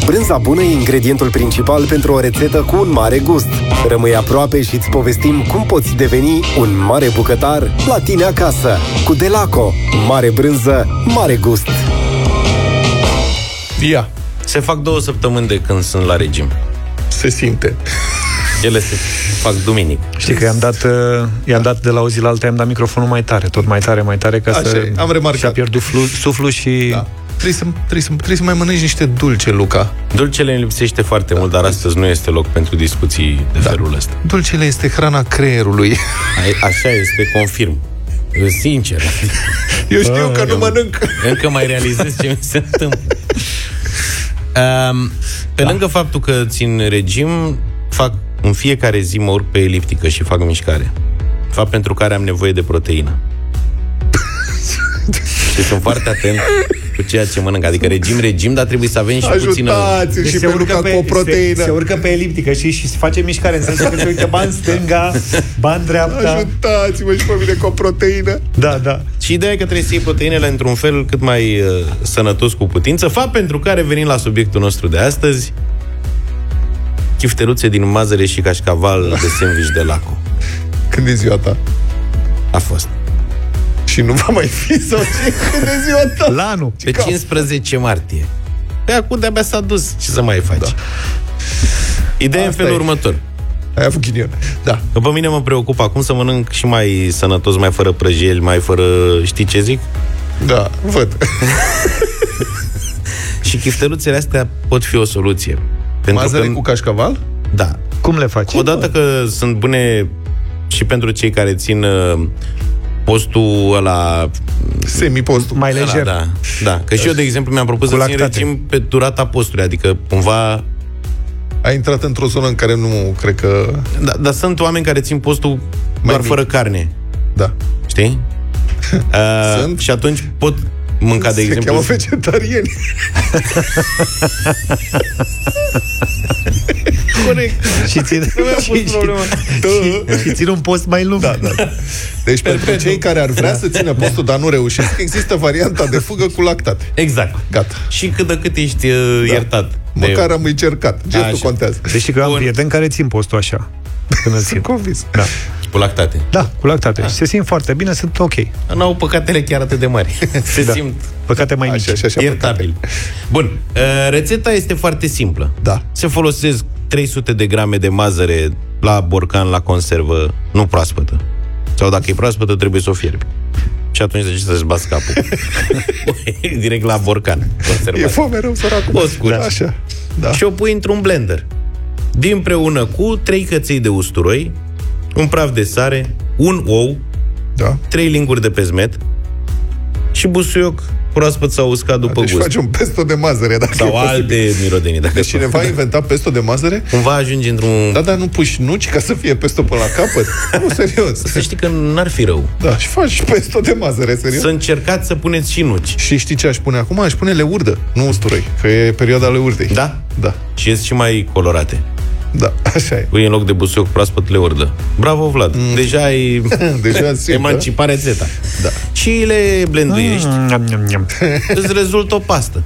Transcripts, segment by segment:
Brânza bună e ingredientul principal pentru o rețetă cu un mare gust. Rămâi aproape și îți povestim cum poți deveni un mare bucătar la tine acasă. Cu Delaco. Mare brânză, mare gust. Ia. Se fac 2 săptămâni de când sunt la regim. Se simte. Ele se fac duminică. Știi că i-am dat de la o zi la alta, i-am dat microfonul mai tare, tot mai tare, ca am remarcat. Și-a pierdut suflul și... Da. Trebuie să mai mănânci niște dulce, Luca. Dulcele îmi lipsește foarte mult, dar astăzi nu este loc pentru discuții de felul ăsta. Dulcele este hrana creierului. Așa este, confirm. Sincer. Eu știu că nu mănânc. Încă mai realizez ce mi se întâmplă. Pe lângă faptul că țin regim, fac în fiecare zi, mă urc pe eliptică și fac mișcare. Fapt pentru care am nevoie de proteină. Și sunt foarte atent cu ceea ce mănânc. Adică regim, dar trebuie să avem și puțină... Ajutați-l și pe Luca cu o proteină. Se urcă pe eliptică și se face mișcare. În sensul că se uită bani stânga, bani dreapta. Ajutați-mă și pe mine cu o proteină. Da. Și ideea e că trebuie să iei proteinele într-un fel cât mai sănătos cu putință. Fapt pentru care venim la subiectul nostru de astăzi: chifteluțe din mazăre și cașcaval de sandwich Delaco. Când e ziua ta? A fost. Și nu va mai fi, sau ce? Când e ziua ta? La anul. Pe 15 martie. Pe acum de-abia s-a dus. Ce să mai faci? Da. Ideea e în felul următor. Ai avut ghinion. Da. Că pe mine mă preocupă acum să mănânc și mai sănătos, mai fără prăjeli, mai fără... Știi ce zic? Da, văd. Și chifteluțele astea pot fi o soluție. Mazăre cu cașcaval? Da. Cum le faci? Odată că sunt bune și pentru cei care țin postul ăla... Semipostul. Mai lejer. Da. Că și eu, de exemplu, mi-am propus să țin regim pe durata postului. Adică, cumva... Ai intrat într-o zonă în care nu cred că... Da, dar sunt oameni care țin postul doar fără carne. Da. Știi? Sunt? Și atunci pot mânca, de exemplu... Se cheamă vegetarieni. Corect. Și țin un post mai lung. Da. Deci pentru cei care ar vrea să țină postul, dar nu reușesc, există varianta de fugă cu lactate. Exact. Gata. Și cât de cât ești iertat. Măcar am încercat. Gestul contează. Deci că am prieteni care țin postul așa. Sunt convins. Da. Cu lactate. Da, cu lactate. Și se simt foarte bine, sunt ok. N-au păcatele chiar atât de mari. Se simt păcate mai mici. Așa, iertabil. Bun. Rețeta este foarte simplă. Da. Se folosesc 300 de grame de mazăre la borcan, la conservă, nu proaspătă. Sau dacă e proaspătă, trebuie să o fierbi. Și atunci de ce să-ți bați capul? Direct la borcan. Conservat. E foame rău, săracul. O scurci. Așa. Da. Și o pui într-un blender. Împreună cu 3 căței de usturoi, un praf de sare, un ou, 3 linguri de pezmet și busuioc proaspăt sau uscat după gust. Deci faci un pesto de mazăre. Sau alte mirodenii. Deci cineva a inventat pesto de mazăre? Cumva ajungi într-un... Da, dar nu pui nuci ca să fie pesto până la capăt? Nu, serios. Să știi că n-ar fi rău. Da, și faci pesto de mazăre, serios. Să încercați să puneți și nuci. Și știi ce aș pune acum? Aș pune leurdă, nu usturoi, că e perioada leurdei. Da? Da. Și ies și mai colorate. Da, așa e. Pui în loc de busuioc proaspăt leurdă. Bravo, Vlad. Deja ai emancipat rețeta. Da. Și le blenduiești. Îți rezultă o pastă.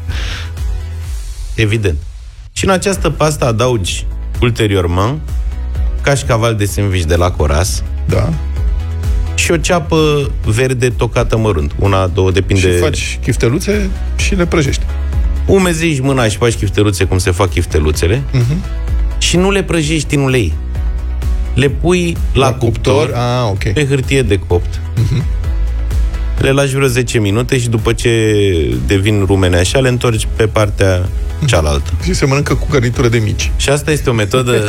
Evident. Și în această pastă adaugi ulteriorment cașcaval de sandwich de la Coras. Da. Și o ceapă verde tocată mărunt. Una, două, depinde. Și faci chifteluțe și le prăjești. Umezești mâna și faci chifteluțe cum se fac chifteluțele. Și nu le prăjești în ulei. Le pui la cuptor, pe hârtie de copt. Le lași vreo 10 minute și după ce devin rumene așa, le întorci pe partea cealaltă. Și se mănâncă cu garnitură de mici. Și asta este o metodă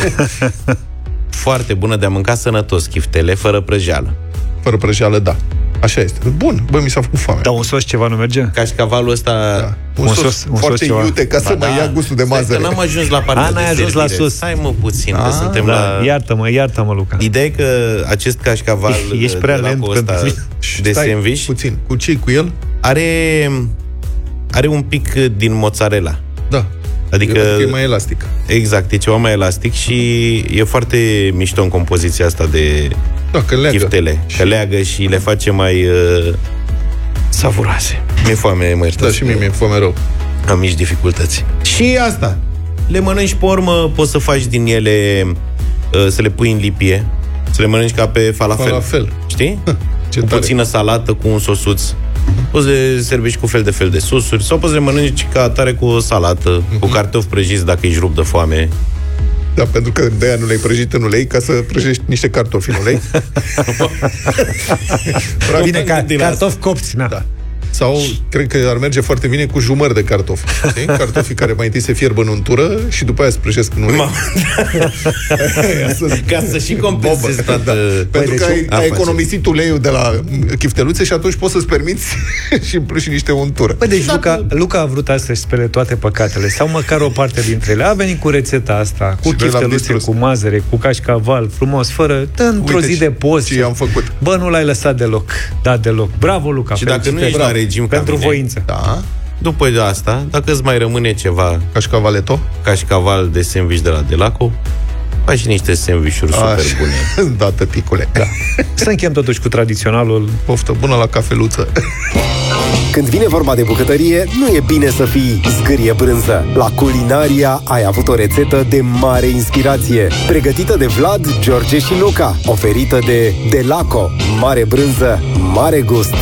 foarte bună de a mânca sănătos chiftele, fără prăjeală. Fără prăjeală, da. Așa este. Bun, bă, mi s-a făcut foame. Da, un sos ceva nu merge? Cașcavalul ăsta... Da. Un sos foarte iute ca să mai ia gustul de mazăre. N-am ajuns la partea de n-ai ajuns la sos. Hai mă puțin, că suntem la... Iartă-mă, Luca. Ideea e că acest cașcaval ești prea lent de sandwich puțin. Cu ce cu el? Are un pic din mozzarella. Da. Adică e mai elastic. Exact, e ceva mai elastic și e foarte mișto în compoziția asta de chiftele. Că leagă și le face mai savuroase. Mi-e foame, mă iertați. Da, și mie mi-e foame rău. Am mici dificultăți. Și asta. le mănânci pe urmă, poți să faci din ele, să le pui în lipie, să le mănânci ca pe falafel. Știi? Cu puțină salată, cu un sosuț. Poți să le servești cu fel de susuri sau poți să le mănânci ca atare cu o salată, cu cartofi prăjiți dacă ești rupt de foame. Da, pentru că de-aia nu le-ai prăjit în ulei, ca să prăjești niște cartofi în ulei. Bine, cartofi copți, na. Da. Sau, cred că ar merge foarte bine cu jumări de cartofi. Știi? Cartofii care mai întâi se fierb în untură și după aia se prăjesc în ulei. Ca să și compensezi toată... Pentru că ai economisit uleiul de la chifteluțe și atunci poți să-ți permiți și în plus și niște untură. Păi deci Luca a vrut să-și spere toate păcatele, sau măcar o parte dintre ele. A venit cu rețeta asta, cu chifteluțe, cu mazăre, cu cașcaval, frumos, fără, într-o zi de post. Și am făcut. Bă, nu l-ai lăsat deloc. Da, deloc. Bravo, Luca. Și dacă nu ești la regim pentru voință. Da. După de asta, dacă îți mai rămâne ceva cașcaval de sandwich de la Delaco, faci și niște sandwich-uri super bune. Da, tăticule. Da. Să închem totuși cu tradiționalul. Poftă bună la cafeluță. Când vine vorba de bucătărie, nu e bine să fii zgârie brânză. La Culinaria ai avut o rețetă de mare inspirație, pregătită de Vlad, George și Luca, oferită de Delaco. Mare brânză, mare gust.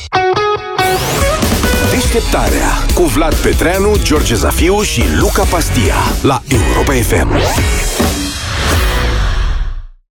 Deșteptarea cu Vlad Petreanu, George Zafiu și Luca Pastia la Europa FM.